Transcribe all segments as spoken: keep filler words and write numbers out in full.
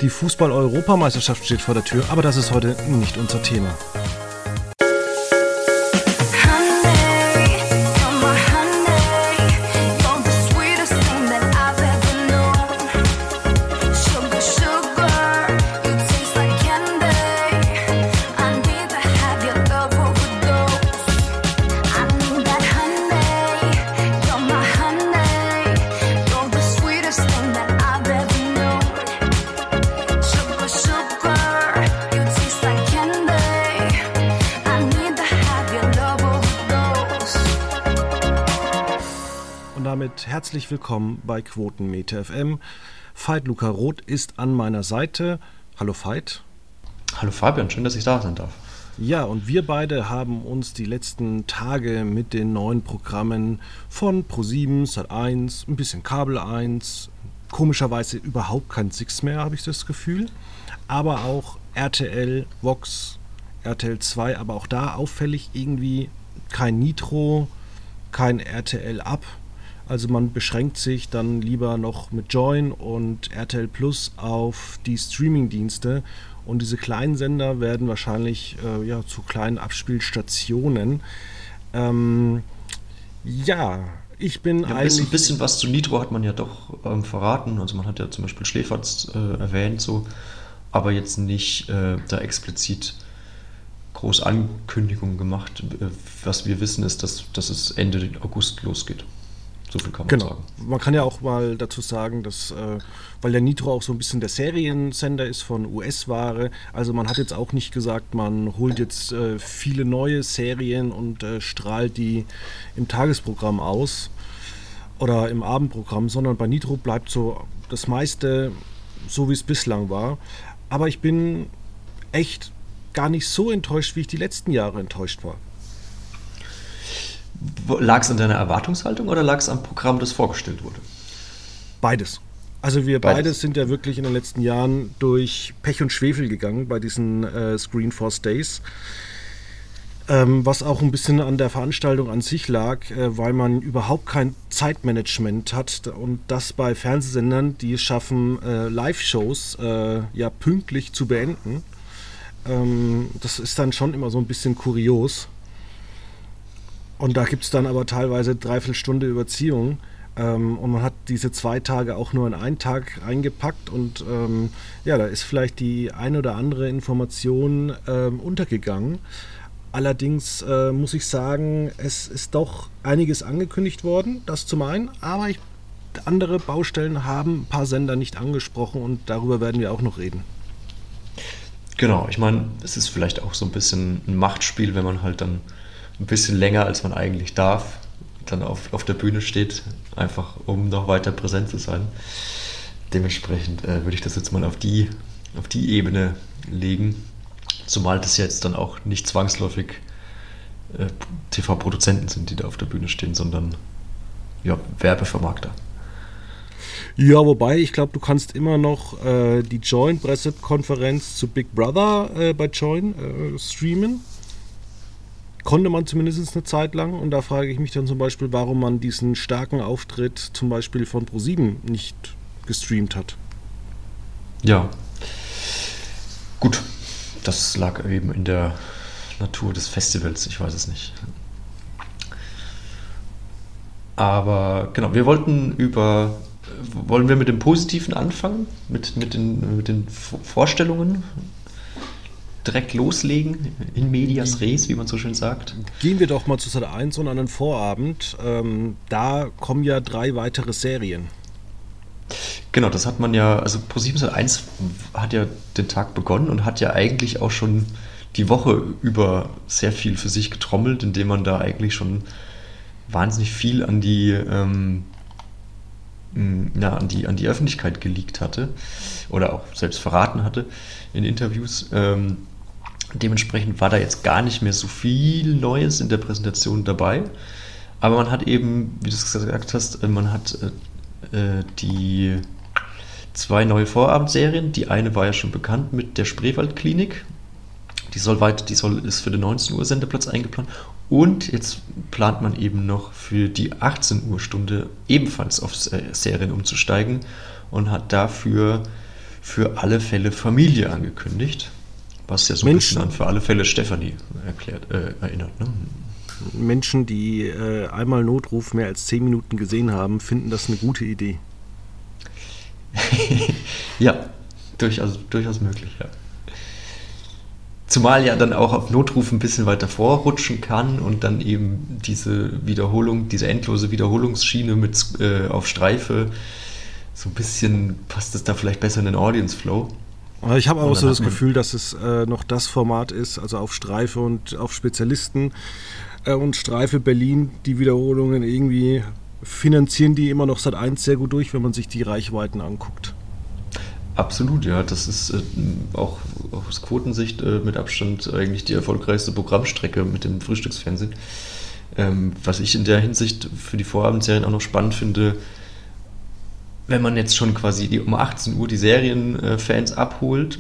Die Fußball-Europameisterschaft steht vor der Tür, aber das ist heute nicht unser Thema. Herzlich willkommen bei Quotenmeter F M. Veit Luca Roth ist an meiner Seite. Hallo Veit. Hallo Fabian, schön, dass ich da sein darf. Ja, und wir beide haben uns die letzten Tage mit den neuen Programmen von ProSieben, Sat eins, ein bisschen Kabel eins, komischerweise überhaupt kein Six mehr, habe ich das Gefühl, aber auch R T L, Vox, R T L zwei, aber auch da auffällig irgendwie kein Nitro, kein R T L Up. Also man beschränkt sich dann lieber noch mit Joyn und R T L Plus auf die Streamingdienste und diese kleinen Sender werden wahrscheinlich äh, ja, zu kleinen Abspielstationen. Ähm, ja, ich bin ja, eigentlich... Ein bisschen was zu Nitro hat man ja doch ähm, verraten, also man hat ja zum Beispiel Schläferz äh, erwähnt, so, aber jetzt nicht äh, da explizit groß Ankündigungen gemacht. Äh, was wir wissen ist, dass, dass es Ende August losgeht. So viel kann man genau. sagen. Man kann ja auch mal dazu sagen, dass, äh, weil der Nitro auch so ein bisschen der Seriensender ist von U S-Ware, also man hat jetzt auch nicht gesagt, man holt jetzt äh, viele neue Serien und äh, strahlt die im Tagesprogramm aus oder im Abendprogramm, sondern bei Nitro bleibt so das meiste so, wie es bislang war. Aber ich bin echt gar nicht so enttäuscht, wie ich die letzten Jahre enttäuscht war. Lag es an deiner Erwartungshaltung oder lag es am Programm, das vorgestellt wurde? Beides. Also wir Beides. beide sind ja wirklich in den letzten Jahren durch Pech und Schwefel gegangen bei diesen äh, Screenforce Days. Ähm, was auch ein bisschen an der Veranstaltung an sich lag, äh, weil man überhaupt kein Zeitmanagement hat und das bei Fernsehsendern, die es schaffen, äh, Live-Shows äh, ja pünktlich zu beenden. Ähm, das ist dann schon immer so ein bisschen kurios. Und da gibt es dann aber teilweise dreiviertel Stunde Überziehung ähm, und man hat diese zwei Tage auch nur in einen Tag eingepackt und ähm, ja, da ist vielleicht die ein oder andere Information ähm, untergegangen. Allerdings äh, muss ich sagen, es ist doch einiges angekündigt worden, das zum einen, aber ich, andere Baustellen haben ein paar Sender nicht angesprochen und darüber werden wir auch noch reden. Genau, ich meine, es ist vielleicht auch so ein bisschen ein Machtspiel, wenn man halt dann ein bisschen länger, als man eigentlich darf, dann auf, auf der Bühne steht, einfach um noch weiter präsent zu sein. Dementsprechend äh, würde ich das jetzt mal auf die, auf die Ebene legen, zumal das jetzt dann auch nicht zwangsläufig äh, T V-Produzenten sind, die da auf der Bühne stehen, sondern ja, Werbevermarkter. Ja, wobei, ich glaube, du kannst immer noch äh, die Joyn-Pressekonferenz zu Big Brother äh, bei Joyn äh, streamen. Konnte man zumindest eine Zeit lang und da frage ich mich dann zum Beispiel, warum man diesen starken Auftritt zum Beispiel von ProSieben nicht gestreamt hat. Ja, gut, das lag eben in der Natur des Festivals, ich weiß es nicht. Aber genau, wir wollten über, wollen wir mit dem Positiven anfangen, mit, mit, den, mit den Vorstellungen? Direkt loslegen, in medias res, wie man so schön sagt. Gehen wir doch mal zu Sat eins und an den Vorabend. Ähm, da kommen ja drei weitere Serien. Genau, das hat man ja, also ProSieben Sat eins hat ja den Tag begonnen und hat ja eigentlich auch schon die Woche über sehr viel für sich getrommelt, indem man da eigentlich schon wahnsinnig viel an die, ähm, ja, an die, an die Öffentlichkeit geleakt hatte oder auch selbst verraten hatte in Interviews. Ähm, Dementsprechend war da jetzt gar nicht mehr so viel Neues in der Präsentation dabei. Aber man hat eben, wie du es gesagt hast, man hat äh, die zwei neue Vorabendserien. Die eine war ja schon bekannt mit der Spreewaldklinik. Die soll weit, die soll, ist für den neunzehn Uhr Sendeplatz eingeplant. Und jetzt plant man eben noch für die achtzehn Uhr Stunde ebenfalls auf Serien umzusteigen und hat dafür für alle Fälle Familie angekündigt, was ja so ein bisschen an für alle Fälle Stefanie erklärt, äh, erinnert. Ne? Menschen, die äh, einmal Notruf mehr als zehn Minuten gesehen haben, finden das eine gute Idee. Ja, durchaus, durchaus möglich, ja. Zumal ja dann auch auf Notruf ein bisschen weiter vorrutschen kann und dann eben diese Wiederholung, diese endlose Wiederholungsschiene mit äh, auf Streife, so ein bisschen passt es da vielleicht besser in den Audience Flow. Ich habe auch so das Gefühl, dass es äh, noch das Format ist, also auf Streife und auf Spezialisten äh, und Streife Berlin, die Wiederholungen irgendwie finanzieren die immer noch Sat eins sehr gut durch, wenn man sich die Reichweiten anguckt. Absolut, ja. Das ist äh, auch aus Quotensicht äh, mit Abstand eigentlich die erfolgreichste Programmstrecke mit dem Frühstücksfernsehen. Ähm, was ich in der Hinsicht für die Vorabendserien auch noch spannend finde, wenn man jetzt schon quasi die, um achtzehn Uhr die Serienfans äh, abholt,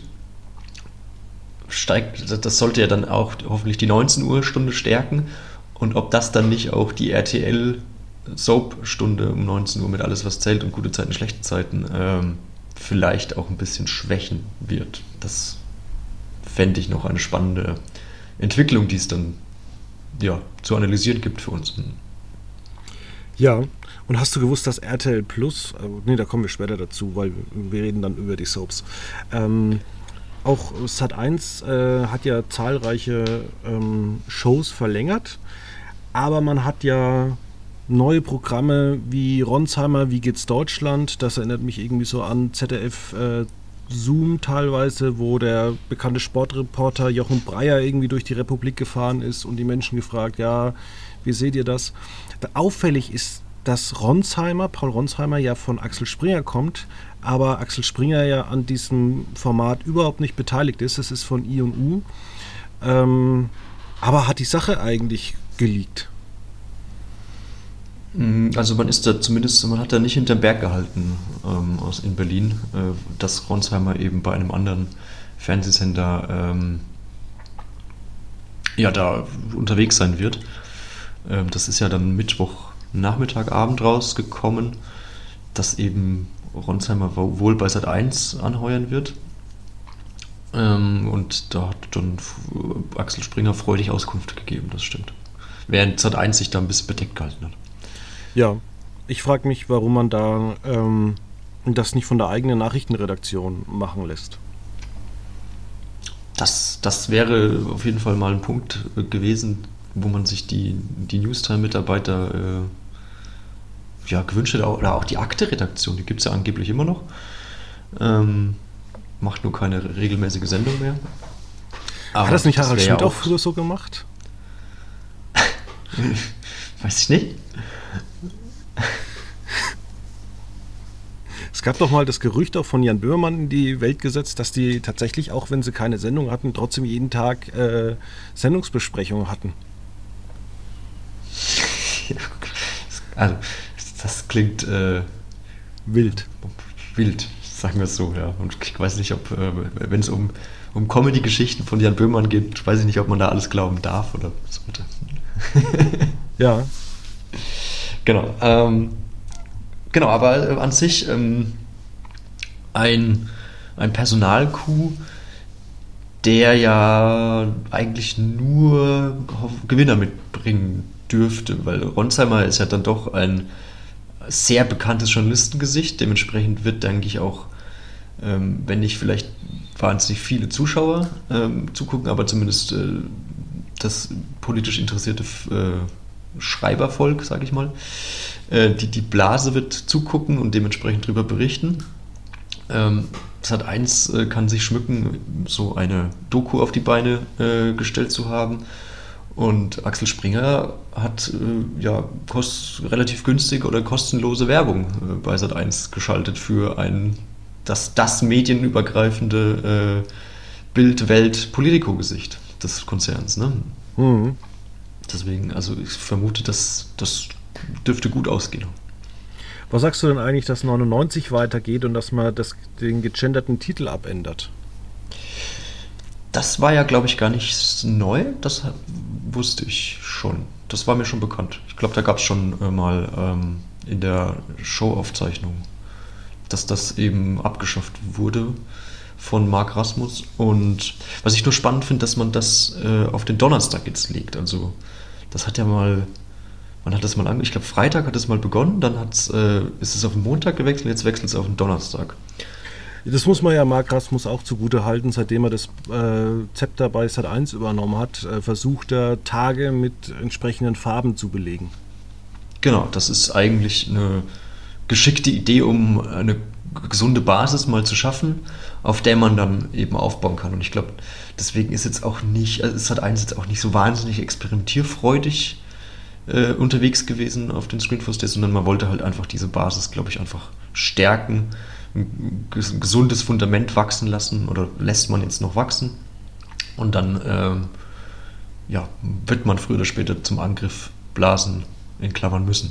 steigt, das sollte ja dann auch hoffentlich die neunzehn Uhr Stunde stärken. Und ob das dann nicht auch die R T L Soap-Stunde um neunzehn Uhr mit alles, was zählt und gute Zeiten, schlechte Zeiten ähm, vielleicht auch ein bisschen schwächen wird. Das fände ich noch eine spannende Entwicklung, die es dann ja, zu analysieren gibt für uns. Ja, und hast du gewusst, dass R T L Plus, äh, nee, da kommen wir später dazu, weil wir reden dann über die Soaps, ähm, auch Sat eins äh, hat ja zahlreiche ähm, Shows verlängert, aber man hat ja neue Programme wie Ronsheimer, Wie geht's Deutschland, das erinnert mich irgendwie so an Z D F äh, Zoom teilweise, wo der bekannte Sportreporter Jochen Breyer irgendwie durch die Republik gefahren ist und die Menschen gefragt, ja, wie seht ihr das? Auffällig ist, dass Ronsheimer, Paul Ronsheimer ja von Axel Springer kommt, aber Axel Springer ja an diesem Format überhaupt nicht beteiligt ist, es ist von I und U, ähm, aber hat die Sache eigentlich geleakt. Also man ist da zumindest, man hat da nicht hinterm Berg gehalten ähm, aus in Berlin, äh, dass Ronsheimer eben bei einem anderen Fernsehsender ähm, ja da unterwegs sein wird. Ähm, das ist ja dann Mittwochnachmittag, Abend rausgekommen, dass eben Ronsheimer wohl bei Sat eins anheuern wird. Ähm, und da hat dann Axel Springer freudig Auskunft gegeben, das stimmt. Während Sat eins sich da ein bisschen bedeckt gehalten hat. Ja, ich frage mich, warum man da ähm, das nicht von der eigenen Nachrichtenredaktion machen lässt. Das, das wäre auf jeden Fall mal ein Punkt gewesen, wo man sich die, die Newstime-Mitarbeiter äh, ja, gewünscht hätte, oder auch die Akte-Redaktion, die gibt es ja angeblich immer noch. Ähm, macht nur keine regelmäßige Sendung mehr. Aber hat das nicht Harald Schmidt auch früher so gemacht? Weiß ich nicht. Es gab doch mal das Gerücht auch von Jan Böhmermann in die Welt gesetzt, dass die tatsächlich, auch wenn sie keine Sendung hatten, trotzdem jeden Tag äh, Sendungsbesprechungen hatten. Also, das klingt äh, wild. Wild, sagen wir es so, ja. Und ich weiß nicht, ob, äh, wenn es um, um Comedy-Geschichten von Jan Böhmermann geht, weiß ich nicht, ob man da alles glauben darf oder sollte. Ja. Genau. Ähm, genau, aber äh, an sich ähm, ein, ein Personalcoup, der ja eigentlich nur Gewinner mitbringen dürfte, weil Ronsheimer ist ja dann doch ein sehr bekanntes Journalistengesicht, dementsprechend wird, denke ich, auch, ähm, wenn nicht vielleicht wahnsinnig viele Zuschauer ähm, zugucken, aber zumindest äh, das politisch interessierte äh, Schreibervolk, sage ich mal, äh, die, die Blase wird zugucken und dementsprechend darüber berichten. Ähm, Sat eins äh, kann sich schmücken, so eine Doku auf die Beine äh, gestellt zu haben. Und Axel Springer hat äh, ja kost, relativ günstig oder kostenlose Werbung äh, bei Sat eins geschaltet für ein das, das medienübergreifende äh, Bild-Welt-Politico-Gesicht des Konzerns. Ne? Mhm. Deswegen, also ich vermute, dass das dürfte gut ausgehen. Was sagst du denn eigentlich, dass neunundneunzig weitergeht und dass man das, den gegenderten Titel abändert? Das war ja, glaube ich, gar nicht neu. Das wusste ich schon. Das war mir schon bekannt. Ich glaube, da gab es schon äh, mal ähm, in der Showaufzeichnung dass das eben abgeschafft wurde von Marc Rasmus. Und was ich nur spannend finde, dass man das äh, auf den Donnerstag jetzt legt. Also das hat ja mal, man hat das mal ange... Ich glaube, Freitag hat es mal begonnen, dann hat's, äh, ist es auf den Montag gewechselt, jetzt wechselt es auf den Donnerstag. Das muss man ja Marc Rasmus auch zugute halten, seitdem er das äh, Zepter bei Sat eins übernommen hat, äh, versucht er Tage mit entsprechenden Farben zu belegen. Genau, das ist eigentlich eine geschickte Idee, um eine gesunde Basis mal zu schaffen, auf der man dann eben aufbauen kann. Und ich glaube, deswegen ist jetzt auch nicht, also Sat eins jetzt auch nicht so wahnsinnig experimentierfreudig äh, unterwegs gewesen auf den Screenforce Days, sondern man wollte halt einfach diese Basis, glaube ich, einfach stärken, ein gesundes Fundament wachsen lassen oder lässt man jetzt noch wachsen und dann ähm, ja, wird man früher oder später zum Angriff blasen, in Klammern müssen.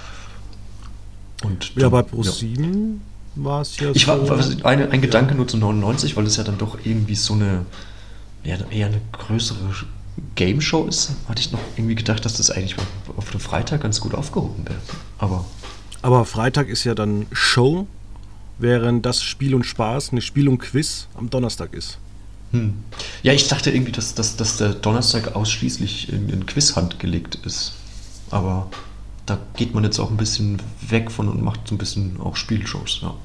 Und dann, ja, bei ProSieben ja. war es ja ich so... War, eine, ein Gedanke ja. nur zu neunundneunzig, weil es ja dann doch irgendwie so eine ja, eher eine größere Game-Show ist, hatte ich noch irgendwie gedacht, dass das eigentlich auf dem Freitag ganz gut aufgehoben wäre. Aber, Aber Freitag ist ja dann Show, während das Spiel und Spaß, eine Spiel und Quiz am Donnerstag ist. Hm. Ja, ich dachte irgendwie, dass, dass, dass der Donnerstag ausschließlich in, in Quizhand gelegt ist. Aber da geht man jetzt auch ein bisschen weg von und macht so ein bisschen auch Spielshows. Ja.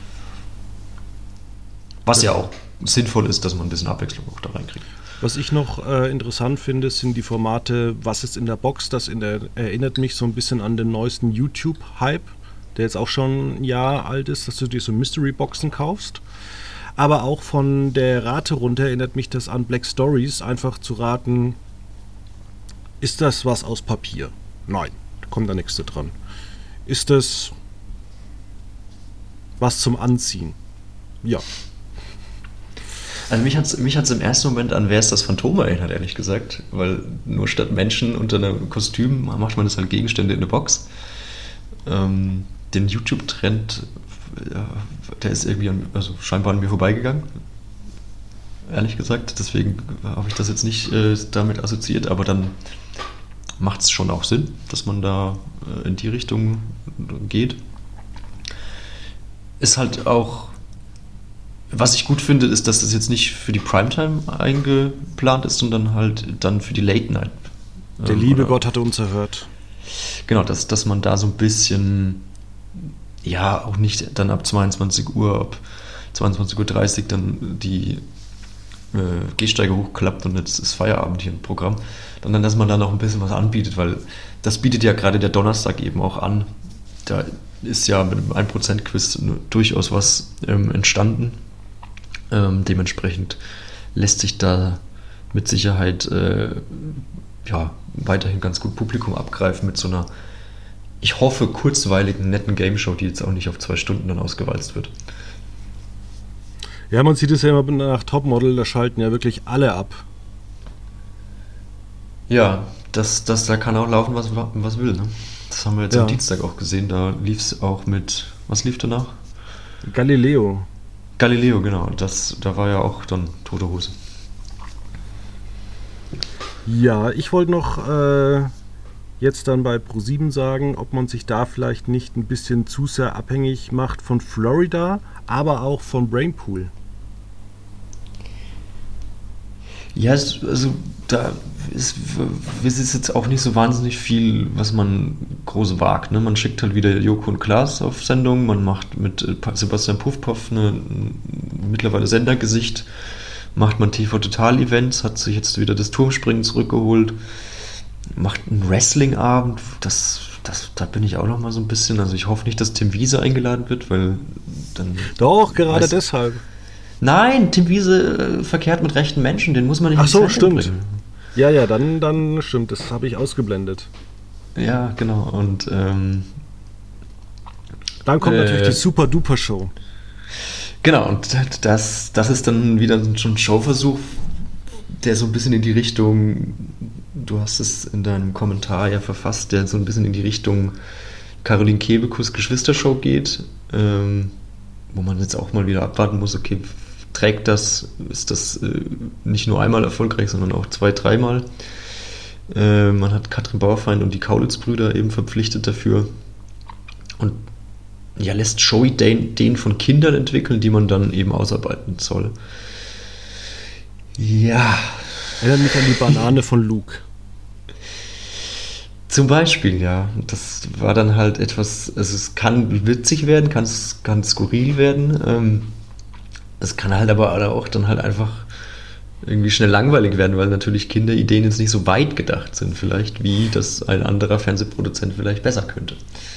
Was ja auch sinnvoll ist, dass man ein bisschen Abwechslung auch da reinkriegt. Was ich noch äh, interessant finde, sind die Formate Was ist in der Box? Das in der, erinnert mich so ein bisschen an den neuesten YouTube-Hype, der jetzt auch schon ein Jahr alt ist, dass du dir so Mystery-Boxen kaufst. Aber auch von der Rate runter erinnert mich das an Black Stories, einfach zu raten, ist das was aus Papier? Nein, da kommt der nächste dran. Ist das was zum Anziehen? Ja. Also mich hat es mich hat's im ersten Moment an Wer ist das Phantom erinnert, ehrlich gesagt. Weil nur statt Menschen unter einem Kostüm macht man das halt Gegenstände in eine Box. Ähm, den YouTube-Trend, der ist irgendwie an, also scheinbar an mir vorbeigegangen. Ehrlich gesagt. Deswegen habe ich das jetzt nicht äh, damit assoziiert. Aber dann macht es schon auch Sinn, dass man da äh, in die Richtung geht. Ist halt auch... Was ich gut finde, ist, dass das jetzt nicht für die Primetime eingeplant ist, sondern halt dann für die Late Night. Der ähm, liebe Gott hatte uns erhört. Genau, dass, dass man da so ein bisschen, ja, auch nicht dann ab zweiundzwanzig Uhr, ab zweiundzwanzig Uhr dreißig dann die äh, Gehsteige hochklappt und jetzt ist Feierabend hier im Programm, sondern dass man da noch ein bisschen was anbietet, weil das bietet ja gerade der Donnerstag eben auch an. Da ist ja mit dem ein Prozent Quiz durchaus was ähm, entstanden. Ähm, dementsprechend lässt sich da mit Sicherheit äh, ja, weiterhin ganz gut Publikum abgreifen mit so einer, ich hoffe, kurzweiligen, netten Gameshow, die jetzt auch nicht auf zwei Stunden dann ausgewalzt wird. Ja, man sieht es ja immer nach Topmodel, da schalten ja wirklich alle ab. Ja, das, das, da kann auch laufen, was, was will, ne? Das haben wir jetzt ja. am Dienstag auch gesehen, da lief es auch mit, was lief danach? Galileo. Galileo, genau, das, da war ja auch dann tote Hose. Ja, ich wollte noch äh, jetzt dann bei ProSieben sagen, ob man sich da vielleicht nicht ein bisschen zu sehr abhängig macht von Florida, aber auch von Brainpool. Ja, es, also da ist, es ist jetzt auch nicht so wahnsinnig viel, was man groß wagt. Ne? Man schickt halt wieder Joko und Klaas auf Sendung, man macht mit Sebastian Puffpaff eine, ein mittlerweile Sendergesicht, macht man T V-Total-Events, hat sich jetzt wieder das Turmspringen zurückgeholt, macht einen Wrestling-Abend, das, das, da bin ich auch noch mal so ein bisschen, also ich hoffe nicht, dass Tim Wiese eingeladen wird, weil dann... Doch, gerade weiß, deshalb. Nein, Tim Wiese äh, verkehrt mit rechten Menschen, den muss man nicht Ach so, stimmt. Bringen. Ja, ja, dann, dann stimmt, das habe ich ausgeblendet. Ja, genau, und ähm, dann kommt äh, natürlich die Super-Duper-Show. Genau, und das, das ist dann wieder so ein Showversuch, der so ein bisschen in die Richtung, du hast es in deinem Kommentar ja verfasst, der so ein bisschen in die Richtung Caroline Kebekus Geschwistershow geht, ähm, wo man jetzt auch mal wieder abwarten muss, okay, trägt das, ist das äh, nicht nur einmal erfolgreich, sondern auch zwei, dreimal. Äh, man hat Katrin Bauerfeind und die Kaulitz-Brüder eben verpflichtet dafür. Und ja, lässt Show-Ideen von Kindern entwickeln, die man dann eben ausarbeiten soll. Ja. Erinnert mich an die Banane von Luke. Zum Beispiel, ja. Das war dann halt etwas, also es kann witzig werden, kann, kann skurril werden. Ähm, es kann halt aber auch dann halt einfach irgendwie schnell langweilig werden, weil natürlich Kinderideen jetzt nicht so weit gedacht sind, vielleicht, wie das ein anderer Fernsehproduzent vielleicht besser könnte.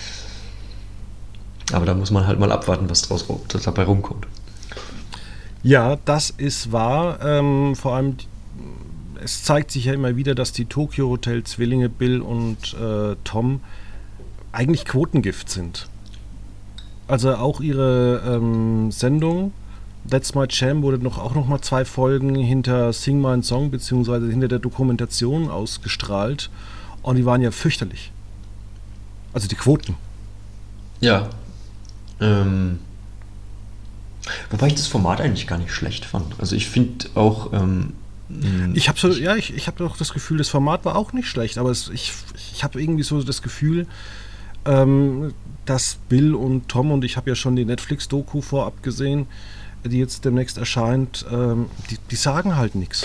Aber da muss man halt mal abwarten, was draus dabei rumkommt. Ja, das ist wahr. Ähm, vor allem, es zeigt sich ja immer wieder, dass die Tokyo Hotel Zwillinge Bill und äh, Tom eigentlich Quotengift sind. Also auch ihre ähm, Sendung That's My Jam wurde noch, auch noch mal zwei Folgen hinter Sing My Song beziehungsweise hinter der Dokumentation ausgestrahlt und die waren ja fürchterlich. Also die Quoten. Ja. Ähm, wobei ich das Format eigentlich gar nicht schlecht fand. Also ich finde auch... Ähm, ich habe so, ja, ich, ich habe doch das Gefühl, das Format war auch nicht schlecht, aber es, ich, ich habe irgendwie so das Gefühl, ähm, dass Bill und Tom, und ich habe ja schon die Netflix-Doku vorab gesehen, die jetzt demnächst erscheint, ähm, die, die sagen halt nichts.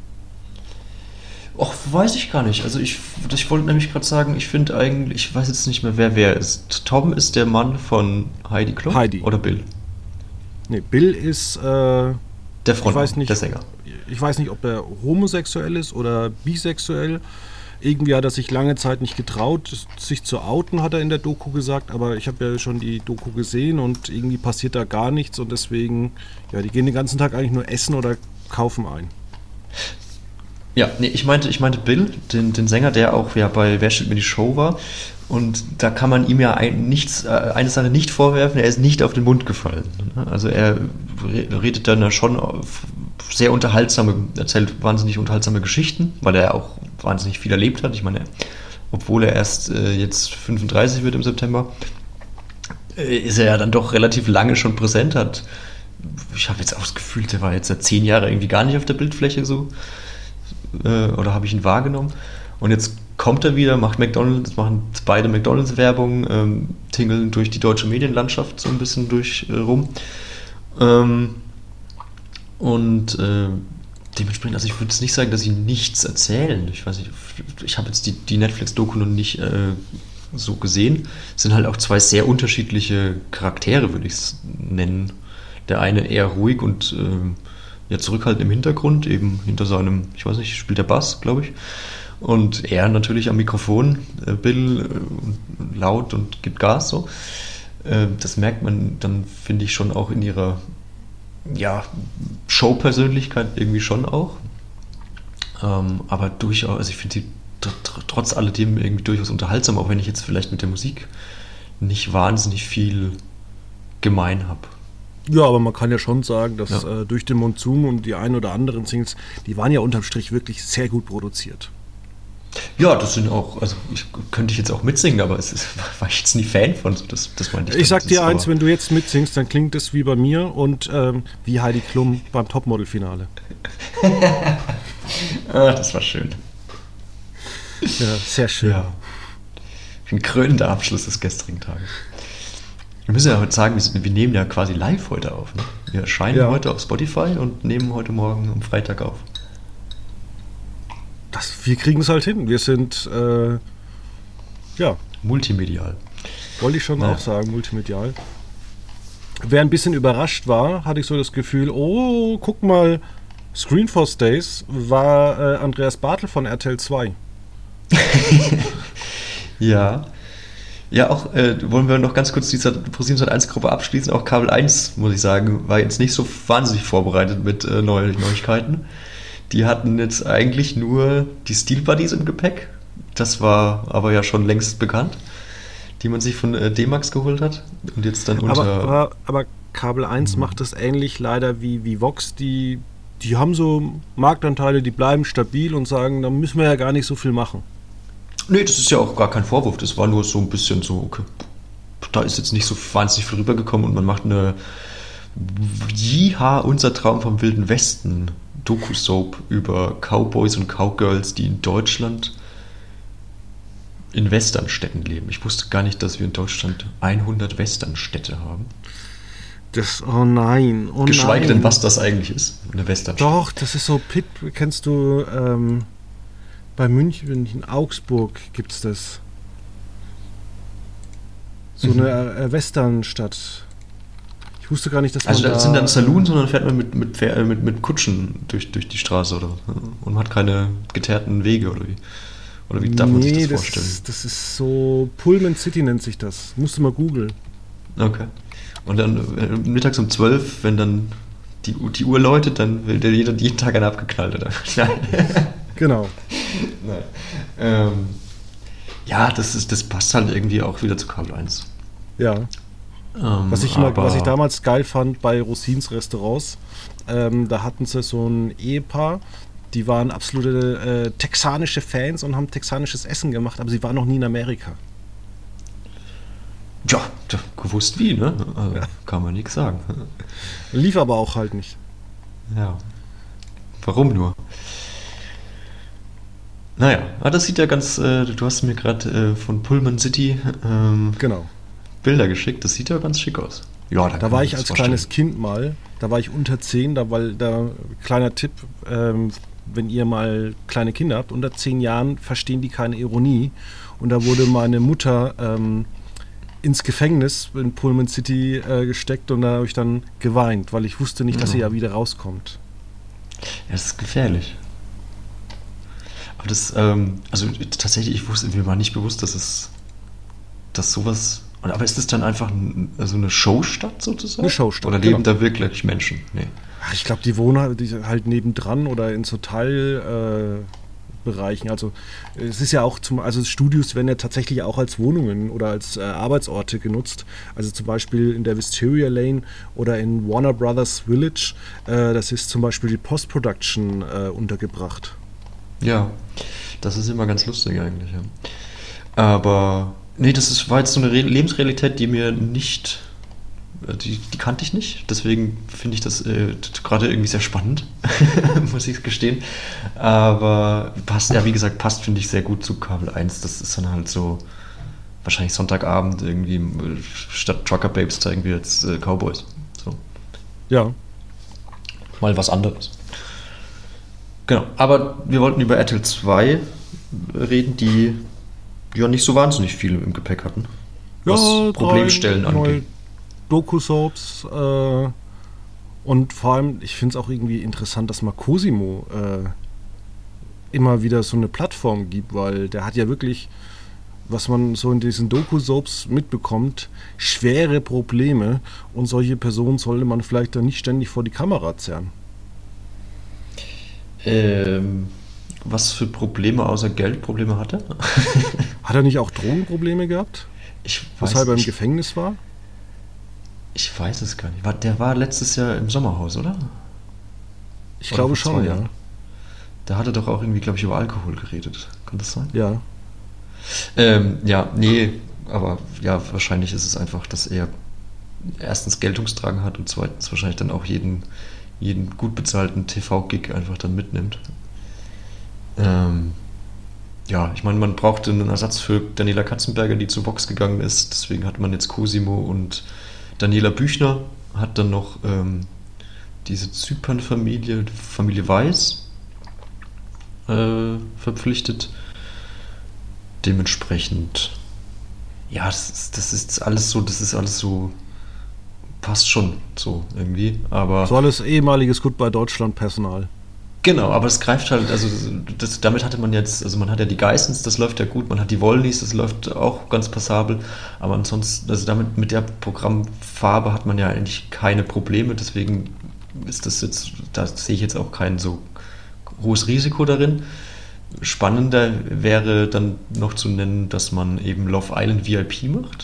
Och, weiß ich gar nicht. Also ich, ich wollte nämlich gerade sagen, ich finde eigentlich, ich weiß jetzt nicht mehr, wer wer ist. Tom ist der Mann von Heidi Klum? Heidi. Oder Bill? Nee, Bill ist äh, der Front, ich weiß nicht, der Sänger. Ich weiß nicht, ob er homosexuell ist oder bisexuell. Irgendwie hat er sich lange Zeit nicht getraut, sich zu outen, hat er in der Doku gesagt. Aber ich habe ja schon die Doku gesehen und irgendwie passiert da gar nichts. Und deswegen, ja, die gehen den ganzen Tag eigentlich nur essen oder kaufen ein. Ja, nee, ich meinte, ich meinte Bill, den, den Sänger, der auch ja bei Wer stellt mir die Show war. Und da kann man ihm ja ein, nichts, äh, eine Sache nicht vorwerfen, er ist nicht auf den Mund gefallen. Also er redet dann schon sehr unterhaltsame, erzählt wahnsinnig unterhaltsame Geschichten, weil er auch wahnsinnig viel erlebt hat. Ich meine, obwohl er erst äh, jetzt fünfunddreißig wird im September, äh, ist er ja dann doch relativ lange schon präsent. Hat. Ich habe jetzt auch das Gefühl, der war jetzt seit zehn Jahren irgendwie gar nicht auf der Bildfläche so. Äh, oder habe ich ihn wahrgenommen? Und jetzt kommt er wieder, macht McDonald's, machen beide McDonald's-Werbung, ähm, tingeln durch die deutsche Medienlandschaft so ein bisschen durch äh, rum. Ähm, und äh, dementsprechend, also ich würde jetzt nicht sagen, dass sie nichts erzählen. Ich weiß nicht, ich habe jetzt die, die Netflix-Doku noch nicht äh, so gesehen. Es sind halt auch zwei sehr unterschiedliche Charaktere, würde ich es nennen. Der eine eher ruhig und äh, ja, zurückhaltend im Hintergrund, eben hinter seinem, ich weiß nicht, spielt der Bass, glaube ich. Und er natürlich am Mikrofon, äh, Bill, äh, laut und gibt Gas so. Äh, das merkt man dann, finde ich, schon auch in ihrer ja, Show-Persönlichkeit irgendwie schon auch. Ähm, aber durchaus, also ich finde sie tr- tr- trotz alledem irgendwie durchaus unterhaltsam, auch wenn ich jetzt vielleicht mit der Musik nicht wahnsinnig viel gemein habe. Ja, aber man kann ja schon sagen, dass ja. äh, durch den Monsun und die ein oder anderen Singles, die waren ja unterm Strich wirklich sehr gut produziert. Ja, das sind auch, also ich, könnte ich jetzt auch mitsingen, aber es ist, war ich jetzt nie Fan von, das, das meinte ich. Ich sag dir eins, aber, wenn du jetzt mitsingst, dann klingt es wie bei mir und ähm, wie Heidi Klum beim Topmodel-Finale. ah, das war schön. Ja, sehr schön. Ja. Ein krönender Abschluss des gestrigen Tages. Wir müssen ja heute sagen, wir, wir nehmen ja quasi live heute auf. Ne? Wir erscheinen ja. heute auf Spotify und nehmen heute Morgen am Freitag auf. Das, wir kriegen es halt hin. Wir sind, äh, ja. Multimedial. Wollte ich schon naja. auch sagen, multimedial. Wer ein bisschen überrascht war, hatte ich so das Gefühl, oh, guck mal, Screenforce Days war äh, Andreas Bartel von R T L zwei. ja. Ja, auch äh, wollen wir noch ganz kurz diese ProSieben eins Gruppe abschließen. Auch Kabel eins, muss ich sagen, war jetzt nicht so wahnsinnig vorbereitet mit äh, Neu- Neuigkeiten. Die hatten jetzt eigentlich nur die Steel Buddies im Gepäck. Das war aber ja schon längst bekannt, die man sich von äh, D-Max geholt hat. Und jetzt dann unter. Aber, aber, aber Kabel eins mhm. macht das ähnlich leider wie, wie Vox. Die, die haben so Marktanteile, die bleiben stabil und sagen, da müssen wir ja gar nicht so viel machen. Nee, das ist ja auch gar kein Vorwurf. Das war nur so ein bisschen so, okay, da ist jetzt nicht so wahnsinnig viel rübergekommen und man macht eine Jiha, unser Traum vom Wilden Westen Doku-Soap über Cowboys und Cowgirls, die in Deutschland in Westernstädten leben. Ich wusste gar nicht, dass wir in Deutschland hundert Westernstädte haben. Das, oh nein, oh Geschweige nein. denn, was das eigentlich ist, eine Westernstadt. Doch, das ist so Pitt, kennst du, ähm, bei München, in Augsburg gibt es das. So Mhm. eine äh, Westernstadt. Ich wusste gar nicht, dass man Also da... das sind dann Saloons, sondern fährt man mit, mit, Pfer- mit, mit Kutschen durch, durch die Straße oder was? Und man hat keine geteerten Wege oder wie? Oder wie darf man sich Nee, das das vorstellen? ist, das ist so... Pullman City nennt sich das. Musst du mal googeln. Okay. Und dann äh, mittags um zwölf, wenn dann die, die Uhr läutet, dann will der jeder jeden Tag einer abgeknallt, oder? Nein. Genau. Nein. Ähm, ja, das, ist, das passt halt irgendwie auch wieder zu Kabel eins. Ja. Ähm, Was ich, immer, aber- was ich damals geil fand bei Rosins Restaurants, ähm, da hatten sie so ein Ehepaar, die waren absolute äh, texanische Fans und haben texanisches Essen gemacht, aber sie waren noch nie in Amerika. Ja, da- gewusst wie, ne? Also, Ja. Kann man nichts sagen. Lief aber auch halt nicht. Ja. Warum nur? Naja, aber das sieht ja ganz, äh, du hast mir gerade äh, von Pullman City ähm, Genau. Bilder geschickt, das sieht ja ganz schick aus. Ja, Da kann war man ich sich als das kleines vorstellen. Kind mal, da war ich unter zehn, da weil da kleiner Tipp, ähm, wenn ihr mal kleine Kinder habt, unter zehn Jahren verstehen die keine Ironie. Und da wurde meine Mutter ähm, ins Gefängnis in Pullman City äh, gesteckt und da habe ich dann geweint, weil ich wusste nicht, dass sie Ja. ja wieder rauskommt. Ja, das ist gefährlich. Aber das, ähm, also tatsächlich, ich wusste, mir war nicht bewusst, dass es, dass sowas, und- aber ist das dann einfach ein, also eine Showstadt sozusagen? Eine Showstadt, Oder leben genau. da wirklich Menschen? Nee. Ach, ich glaube, die wohnen halt, die halt nebendran oder in so Teilbereichen. Äh, Bereichen. Also es ist ja auch zum, also Studios werden ja tatsächlich auch als Wohnungen oder als äh, Arbeitsorte genutzt. Also zum Beispiel in der Wisteria Lane oder in Warner Brothers Village. Äh, das ist zum Beispiel die Post-Production äh, untergebracht. Ja, das ist immer ganz lustig eigentlich. Ja. Aber nee, das ist, war jetzt so eine Re Lebensrealität, die mir nicht, äh, die, die kannte ich nicht. Deswegen finde ich das äh, t- gerade irgendwie sehr spannend, muss ich gestehen. Aber passt, ja, wie gesagt, passt, finde ich, sehr gut zu Kabel eins. Das ist dann halt so wahrscheinlich Sonntagabend irgendwie äh, statt Trucker Babes zeigen wir jetzt äh, Cowboys. So. Ja, Mal was anderes. Genau, aber wir wollten über RTL zwei reden, die ja nicht so wahnsinnig viel im Gepäck hatten. Was ja, Problemstellen drei neue angeht. Doku-Soaps äh, und vor allem, ich finde es auch irgendwie interessant, dass mal Cosimo äh, immer wieder so eine Plattform gibt, weil der hat ja wirklich, was man so in diesen Doku-Soaps mitbekommt, schwere Probleme und solche Personen sollte man vielleicht dann nicht ständig vor die Kamera zerren. Ähm, was für Probleme außer Geldprobleme hat er? Hat er nicht auch Drogenprobleme gehabt, Ich weiß, weshalb er im ich, Gefängnis war? ich weiß es gar nicht. War, der war letztes Jahr im Sommerhaus, oder? Ich Oder glaube vor schon, zwei ja. Jahren. Da hat er doch auch irgendwie, glaube ich, über Alkohol geredet. Kann das sein? Ja, Ähm, ja, nee, aber ja, wahrscheinlich ist es einfach, dass er erstens Geltungsdrang hat und zweitens wahrscheinlich dann auch jeden, jeden gut bezahlten T V-Gig einfach dann mitnimmt. Ähm, ja, ich meine, man brauchte einen Ersatz für Daniela Katzenberger, die zu Vox gegangen ist, deswegen hat man jetzt Cosimo und Daniela Büchner hat dann noch ähm, diese Zypern-Familie, Familie Weiß, äh, verpflichtet. Dementsprechend, ja, das ist, das ist alles so, das ist alles so, passt schon so irgendwie, aber so alles ehemaliges Goodbye Deutschland Personal. genau, aber es greift halt, also das, damit hatte man jetzt, also man hat ja die Geissens, das läuft ja gut, man hat die Wollnys, das läuft auch ganz passabel, aber ansonsten, also damit mit der Programmfarbe hat man ja eigentlich keine Probleme, deswegen ist das jetzt, da sehe ich jetzt auch kein so hohes Risiko darin. Spannender wäre dann noch zu nennen, dass man eben Love Island V I P macht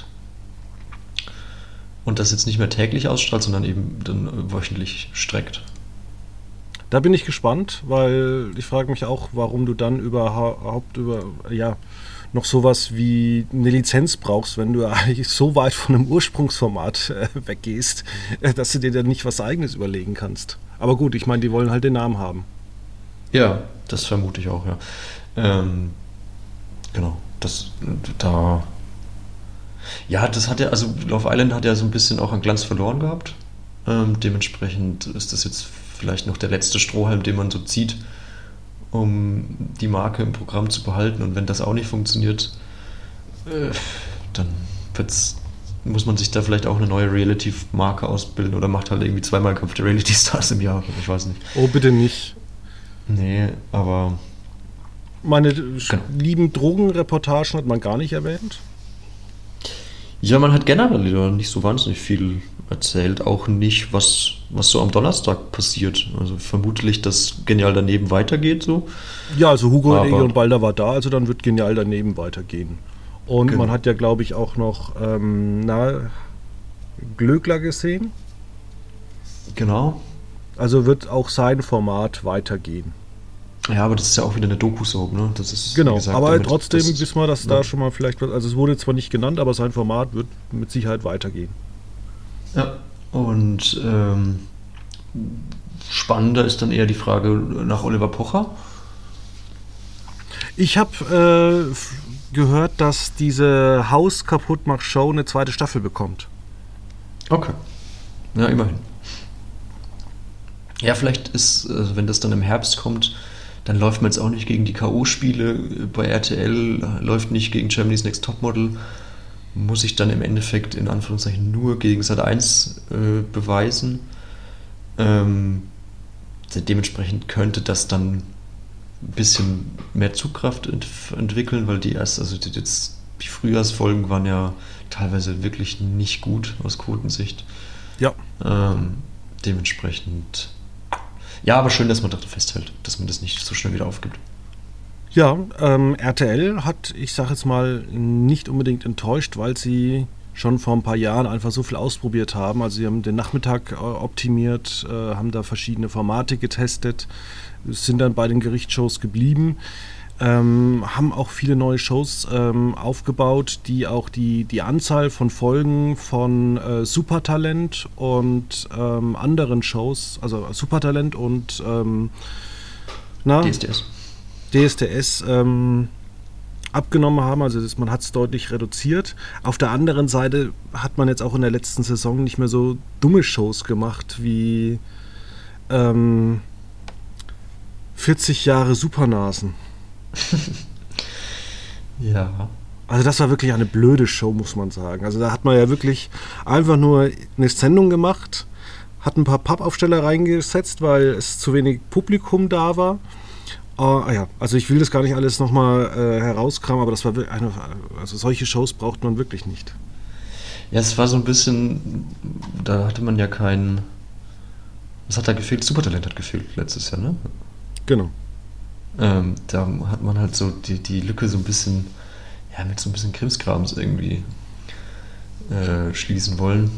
und das jetzt nicht mehr täglich ausstrahlt, sondern eben dann wöchentlich streckt. Da bin ich gespannt, weil ich frage mich auch, warum du dann überhaupt über, ja, noch sowas wie eine Lizenz brauchst, wenn du eigentlich so weit von einem Ursprungsformat äh, weggehst, äh, dass du dir dann nicht was Eigenes überlegen kannst. Aber gut, ich meine, die wollen halt den Namen haben. Ja, das vermute ich auch, ja. Ähm, genau. das da. Ja, das hat ja, also Love Island hat ja so ein bisschen auch an Glanz verloren gehabt. Ähm, dementsprechend ist das jetzt vielleicht noch der letzte Strohhalm, den man so zieht, um die Marke im Programm zu behalten. Und wenn das auch nicht funktioniert, äh, dann wird's, muss man sich da vielleicht auch eine neue Reality-Marke ausbilden oder macht halt irgendwie zweimal Kampf der Reality-Stars im Jahr. Ich weiß nicht. Oh, bitte nicht. Nee, aber... Meine genau. lieben Drogenreportagen hat man gar nicht erwähnt. Ja, man hat generell nicht so wahnsinnig viel erzählt, auch nicht, was, was so am Donnerstag passiert. Also vermutlich, dass Genial daneben weitergeht so. Ja, also Hugo, Aber- Egon Balder war da, also dann wird Genial daneben weitergehen. Und Genau. man hat ja, glaube ich, auch noch ähm, na, Glöckler gesehen. Genau. Also wird auch sein Format weitergehen. Ja, aber das ist ja auch wieder eine Doku-Soap, ne? Das ist, wie Genau, gesagt, aber damit- trotzdem das- wissen wir, dass ja. da schon mal vielleicht was, also es wurde zwar nicht genannt, aber sein Format wird mit Sicherheit weitergehen. Ja. Und ähm, spannender ist dann eher die Frage nach Oliver Pocher. Ich habe äh, f- gehört, dass diese Haus kaputt macht Show eine zweite Staffel bekommt. Okay. Ja, immerhin. Ja, vielleicht ist, also wenn das dann im Herbst kommt, dann läuft man jetzt auch nicht gegen die K O-Spiele bei R T L, läuft nicht gegen Germany's Next Topmodel, muss ich dann im Endeffekt in Anführungszeichen nur gegen Sat eins äh, beweisen. Ähm, dementsprechend könnte das dann ein bisschen mehr Zugkraft ent entwickeln, weil die erst, also die, jetzt, die Frühjahrsfolgen waren ja teilweise wirklich nicht gut aus Quotensicht. Ja. Ähm, dementsprechend. Ja, aber schön, dass man daran festhält, dass man das nicht so schnell wieder aufgibt. Ja, ähm, R T L hat, ich sage jetzt mal, nicht unbedingt enttäuscht, weil sie schon vor ein paar Jahren einfach so viel ausprobiert haben. Also sie haben den Nachmittag äh, optimiert, äh, haben da verschiedene Formate getestet, sind dann bei den Gerichtsshows geblieben, ähm, haben auch viele neue Shows ähm, aufgebaut, die auch die, die Anzahl von Folgen von äh, Supertalent und ähm, anderen Shows, also Supertalent und ähm, na, D S D S. D S D S ähm, abgenommen haben, also das, man hat es deutlich reduziert. Auf der anderen Seite hat man jetzt auch in der letzten Saison nicht mehr so dumme Shows gemacht wie ähm, vierzig Jahre Supernasen. Ja. Also das war wirklich eine blöde Show, muss man sagen. Also da hat man ja wirklich einfach nur eine Sendung gemacht, hat ein paar Pappaufsteller reingesetzt, weil es zu wenig Publikum da war. Ah ja, also ich will das gar nicht alles nochmal äh, herauskramen, aber das war wirklich eine, also solche Shows braucht man wirklich nicht. Ja, es war so ein bisschen, da hatte man ja keinen, was hat da gefehlt? Supertalent hat gefehlt letztes Jahr, ne? Genau. Ähm, da hat man halt so die, die Lücke so ein bisschen, ja, mit so ein bisschen Krimskrams irgendwie äh, schließen wollen.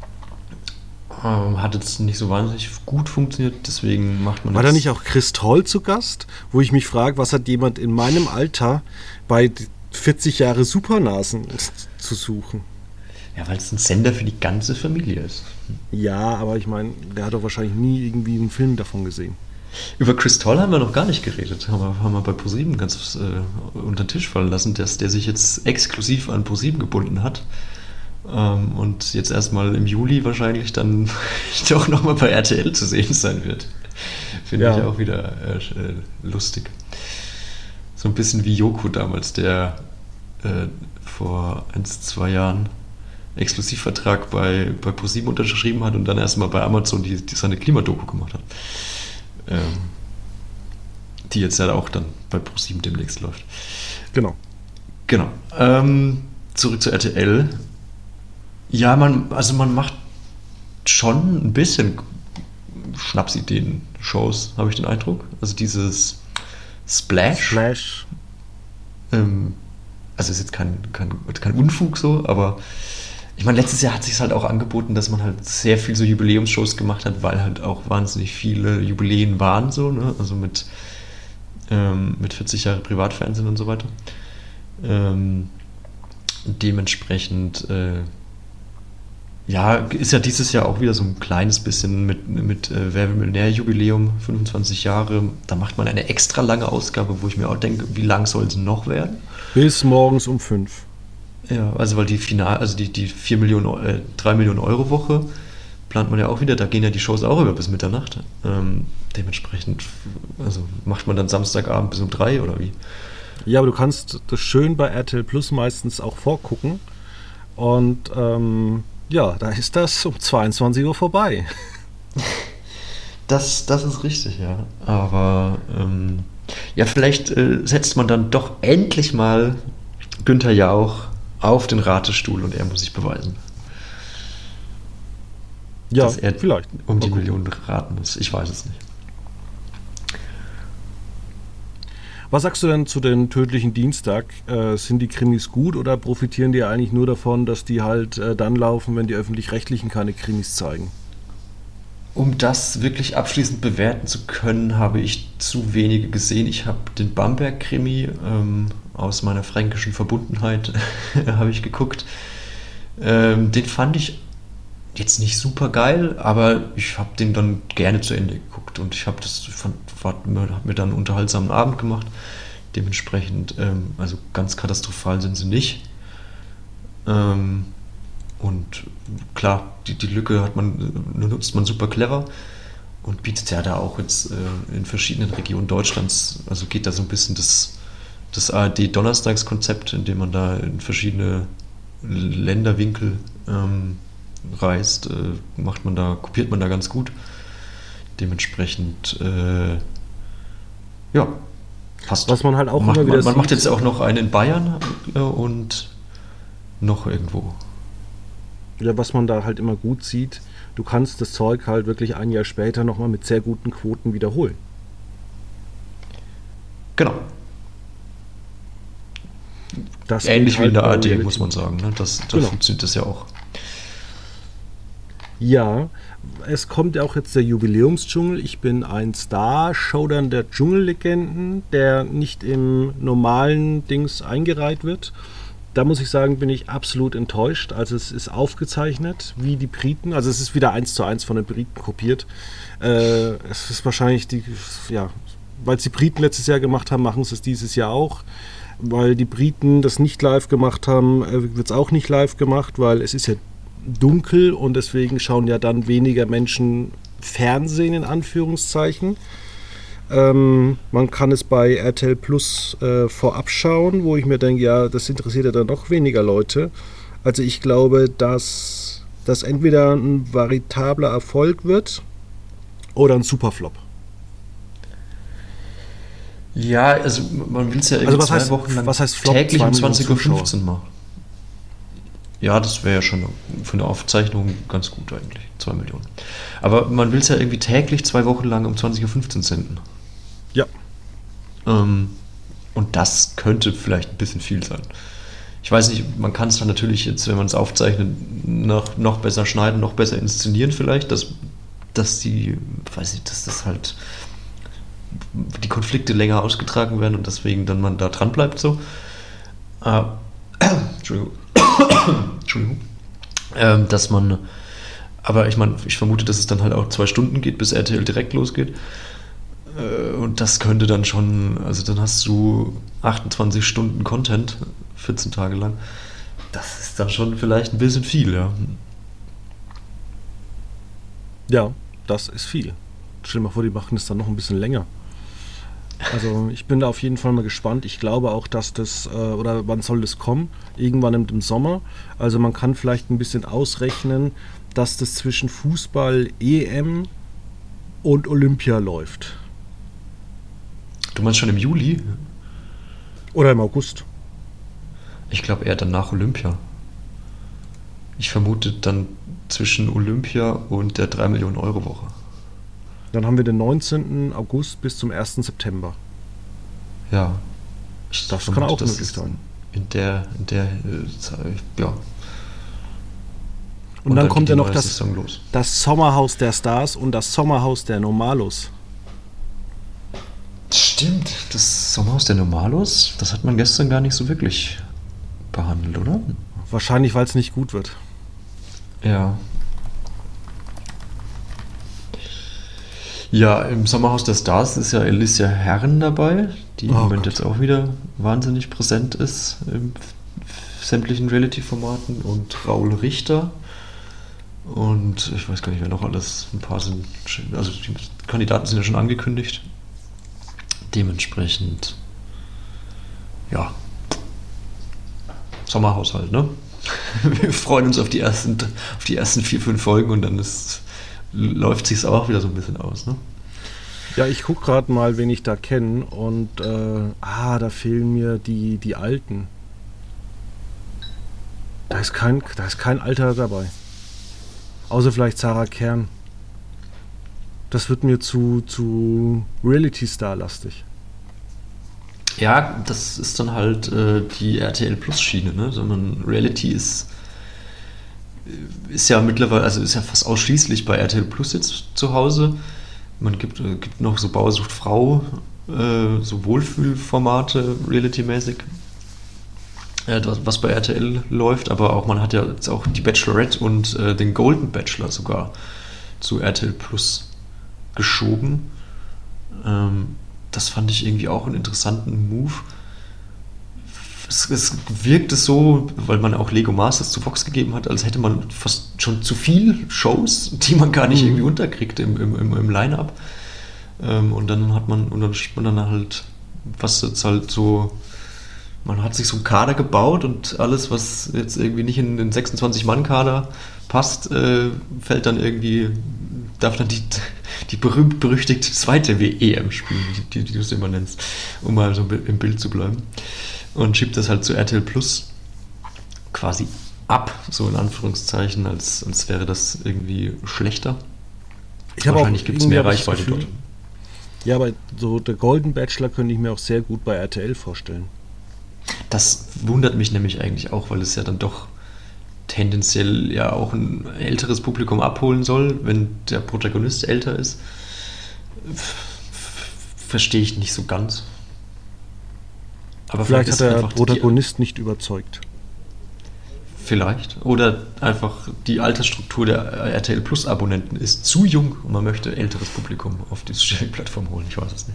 Ähm, hat jetzt nicht so wahnsinnig gut funktioniert, deswegen macht man War jetzt, da nicht auch Chris Toll zu Gast? Wo ich mich frage, was hat jemand in meinem Alter bei vierzig Jahre Supernasen zu suchen? ja, weil es ein Sender für die ganze Familie ist. Ja, aber ich meine, der hat doch wahrscheinlich nie irgendwie einen Film davon gesehen. Über Chris Toll haben wir noch gar nicht geredet. Haben wir, haben wir bei ProSieben ganz äh, unter den Tisch fallen lassen, dass der sich jetzt exklusiv an ProSieben gebunden hat. Ähm, und jetzt erstmal im Juli wahrscheinlich dann doch nochmal bei R T L zu sehen sein wird. Finde Ja. ich auch wieder äh, äh, lustig. So ein bisschen wie Joko damals, der äh, vor ein, zwei Jahren Exklusivvertrag bei, bei ProSieben unterschrieben hat und dann erstmal bei Amazon die, die seine Klimadoku gemacht hat. Ähm, die jetzt ja auch dann bei ProSieben demnächst läuft. Genau. Genau. Ähm, zurück zu R T L. Ja, man, also man macht schon ein bisschen Schnapsideen-Shows, habe ich den Eindruck. Also dieses Splash. Flash. Ähm, also ist jetzt kein, kein, kein Unfug so, aber ich meine, letztes Jahr hat sich halt auch angeboten, dass man halt sehr viel so Jubiläumsshows gemacht hat, weil halt auch wahnsinnig viele Jubiläen waren so, ne? Also mit, ähm, mit vierzig Jahre Privatfernsehen und so weiter. Ähm, dementsprechend äh, Ja, ist ja dieses Jahr auch wieder so ein kleines bisschen mit, mit äh, Wer wird Millionär-Jubiläum, fünfundzwanzig Jahre. Da macht man eine extra lange Ausgabe, wo ich mir auch denke, wie lang soll es noch werden? Bis morgens um fünf. Ja, also weil die Final, also die, die vier Millionen, äh, drei Millionen Euro Woche plant man ja auch wieder, da gehen ja die Shows auch über bis Mitternacht. Ähm, dementsprechend, also macht man dann Samstagabend bis um drei oder wie? Ja, aber du kannst das schön bei R T L Plus meistens auch vorgucken. Und ähm, ja, da ist das um zweiundzwanzig Uhr vorbei. Das, das ist richtig, ja. Aber ähm, ja, vielleicht äh, setzt man dann doch endlich mal Günther Jauch auf den Ratestuhl und er muss sich beweisen. Ja, dass er vielleicht. um Mal die gucken. Millionen raten muss. Ich weiß es nicht. Was sagst du denn zu dem tödlichen Dienstag? Äh, sind die Krimis gut oder profitieren die eigentlich nur davon, dass die halt äh, dann laufen, wenn die Öffentlich-Rechtlichen keine Krimis zeigen? Um das wirklich abschließend bewerten zu können, habe ich zu wenige gesehen. Ich habe den Bamberg-Krimi ähm, aus meiner fränkischen Verbundenheit habe ich geguckt. Ähm, den fand ich jetzt nicht super geil, aber ich habe den dann gerne zu Ende geguckt und ich habe das fand, hat mir, hat mir dann einen unterhaltsamen Abend gemacht. Dementsprechend, ähm, also ganz katastrophal sind sie nicht. Ähm, und klar, die, die Lücke hat man, nutzt man super clever und bietet ja da auch jetzt äh, in verschiedenen Regionen Deutschlands, also geht da so ein bisschen das, das A R D-Donnerstagskonzept, in dem man da in verschiedene Länderwinkel ähm, reist, äh, macht man da, kopiert man da ganz gut. Dementsprechend, äh, ja, passt. Was man halt auch macht, immer wieder man, man sieht, macht jetzt auch noch einen in Bayern äh, und noch irgendwo. ja, was man da halt immer gut sieht, du kannst das Zeug halt wirklich ein Jahr später nochmal mit sehr guten Quoten wiederholen. Genau. Das Ähnlich geht wie in der halt A R bei D, Reality. muss man sagen. Ne? Das, da Genau. funktioniert das ja auch. Ja, es kommt ja auch jetzt der Jubiläumsdschungel. Ich bin ein Star, Showdown der Dschungellegenden, der nicht im normalen Dings eingereiht wird. Da muss ich sagen, bin ich absolut enttäuscht. Also es ist aufgezeichnet, wie die Briten, also es ist wieder eins zu eins von den Briten kopiert. Äh, es ist wahrscheinlich die, ja, weil es die Briten letztes Jahr gemacht haben, machen sie es dieses Jahr auch. Weil die Briten das nicht live gemacht haben, äh, wird es auch nicht live gemacht, weil es ist ja dunkel und deswegen schauen ja dann weniger Menschen Fernsehen in Anführungszeichen. Ähm, man kann es bei R T L Plus äh, vorab schauen, wo ich mir denke, ja, das interessiert ja dann noch weniger Leute. Also ich glaube, dass das entweder ein veritabler Erfolg wird oder ein Superflop. Ja, also man will es ja irgendwie Also was zwei heißt- Wochen lang was heißt Flop? täglich Zwei um Millionen zwanzig Uhr fünfzehn machen. Ja, das wäre ja schon für eine Aufzeichnung ganz gut eigentlich, zwei Millionen. Aber man will es ja irgendwie täglich zwei Wochen lang um zwanzig Uhr fünfzehn senden. Ja. Ähm, und das könnte vielleicht ein bisschen viel sein. Ich weiß nicht, man kann es dann natürlich jetzt, wenn man es aufzeichnet, noch, noch besser schneiden, noch besser inszenieren vielleicht, dass, dass die, weiß ich, dass das halt die Konflikte länger ausgetragen werden und deswegen dann man da dran bleibt so. Äh, Entschuldigung. Entschuldigung. Ähm, dass man, aber ich meine, ich vermute, dass es dann halt auch zwei Stunden geht, bis R T L direkt losgeht. Äh, und das könnte dann schon, also dann hast du achtundzwanzig Stunden Content, vierzehn Tage lang. Das ist dann schon vielleicht ein bisschen viel, ja. Ja, das ist viel. Stell dir mal vor, die machen es dann noch ein bisschen länger. Also ich bin da auf jeden Fall mal gespannt. Ich glaube auch, dass das, äh, oder wann soll das kommen? Irgendwann im Sommer. Also man kann vielleicht ein bisschen ausrechnen, dass das zwischen Fußball, E M und Olympia läuft. Du meinst schon im Juli? Oder im August. Ich glaube eher dann nach Olympia. Ich vermute dann zwischen Olympia und der drei Millionen Euro Woche. Dann haben wir den neunzehnten August bis zum ersten September. Ja. Ich Das vermute, kann auch dass möglich es sein. In der, in der äh, Zeit, ja. Und, dann, geht kommt die ja noch neue das, Saison los. das Sommerhaus der Stars und das Sommerhaus der Normalos. Stimmt. Das Sommerhaus der Normalos, das hat man gestern gar nicht so wirklich behandelt, oder? Wahrscheinlich, weil es nicht gut wird. Ja. Ja, im Sommerhaus der Stars ist ja Alicia Herren dabei, die im Oh Moment Gott. jetzt auch wieder wahnsinnig präsent ist in sämtlichen Reality-Formaten, und Raul Richter und ich weiß gar nicht, wer noch alles. Ein paar sind, also die Kandidaten sind ja schon angekündigt. Dementsprechend, ja, Sommerhaushalt, ne? Wir freuen uns auf die ersten, auf die ersten vier, fünf Folgen und dann ist, läuft sich auch wieder so ein bisschen aus, ne? Ja, ich gucke gerade mal, wen ich da kenne und äh, ah, da fehlen mir die, die Alten. Da ist kein, da ist kein Alter dabei. Außer vielleicht Sarah Kern. Das wird mir zu, zu Reality-Star-lastig. Ja, das ist dann halt äh, die R T L Plus Schiene, ne? Sondern Reality ist, ist ja mittlerweile, also ist ja fast ausschließlich bei R T L Plus jetzt zu Hause. Man gibt, äh, gibt noch so Bauer sucht Frau, äh, so Wohlfühlformate, Reality-mäßig, äh, was, was bei R T L läuft, aber auch man hat ja jetzt auch die Bachelorette und äh, den Golden Bachelor sogar zu R T L Plus geschoben. Ähm, das fand ich irgendwie auch einen interessanten Move. Es, es wirkte so, weil man auch Lego Masters zu Fox gegeben hat, als hätte man fast schon zu viel Shows, die man gar nicht Mhm. irgendwie unterkriegt im, im, im, im Line-Up. Ähm, und dann hat man, und dann schiebt man dann halt, was jetzt halt so, man hat sich so einen Kader gebaut und alles, was jetzt irgendwie nicht in den sechsundzwanzig-Mann-Kader passt, äh, fällt dann irgendwie, darf dann die, die berühmt-berüchtigte zweite E M spielen, die, die du es immer nennst, um mal so im Bild zu bleiben. Und schiebt das halt zu R T L Plus quasi ab, so in Anführungszeichen, als, als wäre das irgendwie schlechter. Ich habe auch Wahrscheinlich gibt es irgendwie mehr das Reichweite Gefühl- dort. Ja, aber so der Golden Bachelor könnte ich mir auch sehr gut bei R T L vorstellen. Das wundert mich nämlich eigentlich auch, weil es ja dann doch tendenziell ja auch ein älteres Publikum abholen soll, wenn der Protagonist älter ist. F- f- Verstehe ich nicht so ganz. Aber Vielleicht hat ist der einfach Protagonist nicht überzeugt. Die, vielleicht. Oder einfach die Altersstruktur der R T L Plus Abonnenten ist zu jung und man möchte älteres Publikum auf diese Streaming-Plattform holen. Ich weiß es nicht.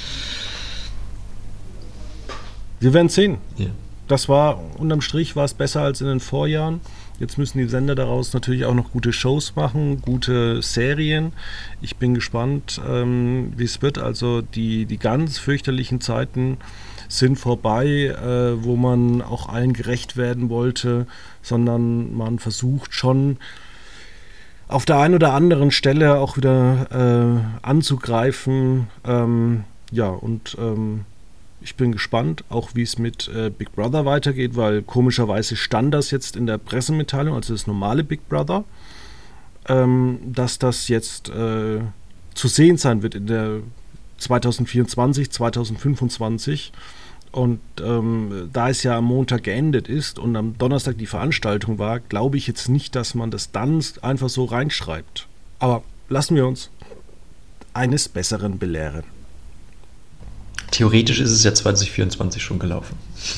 Wir werden sehen. Ja. Das war, unterm Strich war es besser als in den Vorjahren. Jetzt müssen die Sender daraus natürlich auch noch gute Shows machen, gute Serien. Ich bin gespannt, ähm, wie es wird. Also die, die ganz fürchterlichen Zeiten sind vorbei, äh, wo man auch allen gerecht werden wollte, sondern man versucht schon auf der einen oder anderen Stelle auch wieder äh, anzugreifen. Ähm, ja, und ähm, ich bin gespannt, auch wie es mit äh, Big Brother weitergeht, weil komischerweise stand das jetzt in der Pressemitteilung, also das normale Big Brother, ähm, dass das jetzt äh, zu sehen sein wird in der zwanzig vierundzwanzig, zwanzig fünfundzwanzig. Und ähm, da es ja am Montag geendet ist und am Donnerstag die Veranstaltung war, glaube ich jetzt nicht, dass man das dann einfach so reinschreibt. Aber lassen wir uns eines Besseren belehren. Theoretisch ist es ja zwanzig vierundzwanzig schon gelaufen.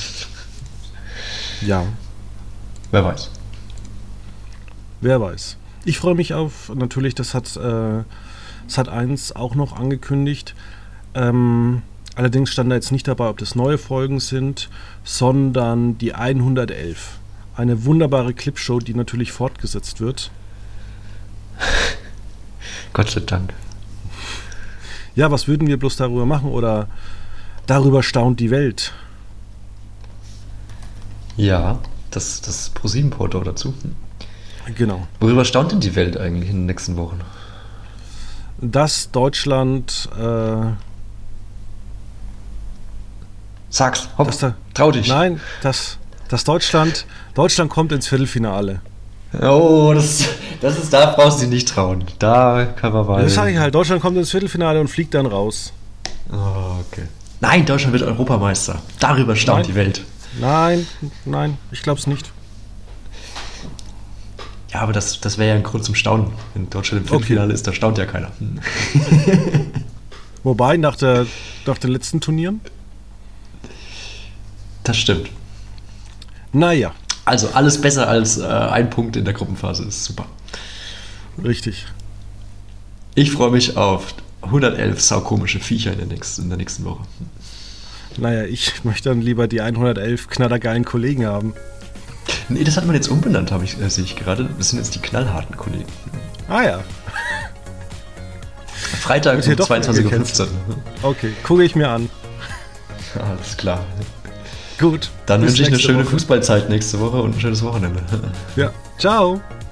Ja, Wer weiß. wer weiß. Ich freue mich auf, natürlich, das hat äh, Sat eins auch noch angekündigt. Ähm, allerdings stand da jetzt nicht dabei, ob das neue Folgen sind, sondern die hundertelf. Eine wunderbare Clipshow, die natürlich fortgesetzt wird. Gott sei Dank. Ja, was würden wir bloß darüber machen? Oder darüber staunt die Welt. Ja, das, das ProSieben-Porto dazu. Genau. Worüber staunt denn die Welt eigentlich in den nächsten Wochen? Dass Deutschland äh, Sag's, hopp, dass da, trau dich. Nein, dass, dass Deutschland Deutschland kommt ins Viertelfinale. Oh, das, das ist, da brauchst du dich nicht trauen. Da kann man mal... Das sage ich halt, Deutschland kommt ins Viertelfinale und fliegt dann raus. Oh, okay. Nein, Deutschland wird Europameister. Darüber staunt Nein. die Welt. Nein, nein, ich glaube es nicht. Ja, aber das, das wäre ja ein Grund zum Staunen. Wenn Deutschland im Viertelfinale ist, da staunt ja keiner. Hm. Wobei, nach, der, nach den letzten Turnieren, Das stimmt. naja, Also alles besser als äh, ein Punkt in der Gruppenphase. Ist super. Richtig. Ich freue mich auf hundertelf saukomische Viecher in der, nächsten, in der nächsten Woche. Naja, ich möchte dann lieber die hundertelf knallergeilen Kollegen haben. Nee, das hat man jetzt umbenannt, habe ich, äh, sehe ich gerade. Das sind jetzt die knallharten Kollegen. Ah ja. Freitag um zweiundzwanzig Uhr fünfzehn. Okay, gucke ich mir an. Alles klar. Gut. Dann wünsche ich eine schöne Woche. Fußballzeit nächste Woche und ein schönes Wochenende. Ja, ciao.